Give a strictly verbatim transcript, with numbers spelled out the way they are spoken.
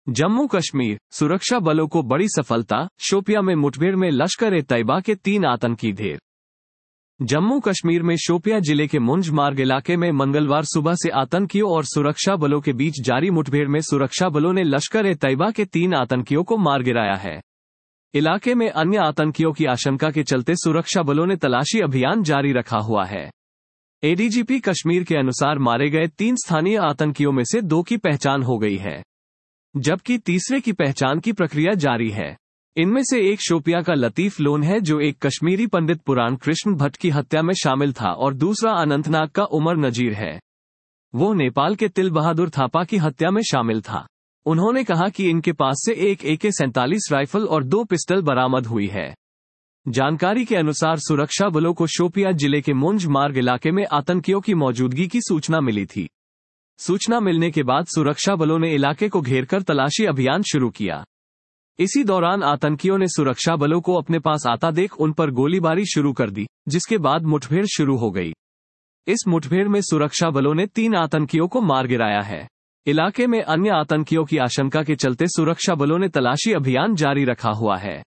जम्मू कश्मीर, सुरक्षा बलों को बड़ी सफलता, शोपियां में मुठभेड़ में लश्कर-ए-तैयबा के तीन आतंकी ढेर। जम्मू कश्मीर में शोपियां जिले के मुंज मार्ग इलाके में मंगलवार सुबह से आतंकियों और सुरक्षा बलों के बीच जारी मुठभेड़ में सुरक्षा बलों ने लश्कर-ए-तैयबा के तीन आतंकियों को मार गिराया है। इलाके में अन्य आतंकियों की आशंका के चलते सुरक्षा बलों ने तलाशी अभियान जारी रखा हुआ है। एडीजीपी कश्मीर के अनुसार मारे गए तीन स्थानीय आतंकियों में से दो की पहचान हो गई है, जबकि तीसरे की पहचान की प्रक्रिया जारी है। इनमें से एक शोपियां का लतीफ लोन है, जो एक कश्मीरी पंडित पुराण कृष्ण भट्ट की हत्या में शामिल था, और दूसरा अनंतनाग का उमर नजीर है। वो नेपाल के तिल बहादुर थापा की हत्या में शामिल था। उन्होंने कहा कि इनके पास से एक ए के सैंतालीस राइफल और दो पिस्टल बरामद हुई है। जानकारी के अनुसार सुरक्षा बलों को शोपियां जिले के मुंज मार्ग इलाके में आतंकियों की मौजूदगी की सूचना मिली थी। सूचना मिलने के बाद सुरक्षा बलों ने इलाके को घेरकर तलाशी अभियान शुरू किया। इसी दौरान आतंकियों ने सुरक्षा बलों को अपने पास आता देख उन पर गोलीबारी शुरू कर दी, जिसके बाद मुठभेड़ शुरू हो गई। इस मुठभेड़ में सुरक्षा बलों ने तीन आतंकियों को मार गिराया है। इलाके में अन्य आतंकियों की आशंका के चलते सुरक्षा बलों ने तलाशी अभियान जारी रखा हुआ है।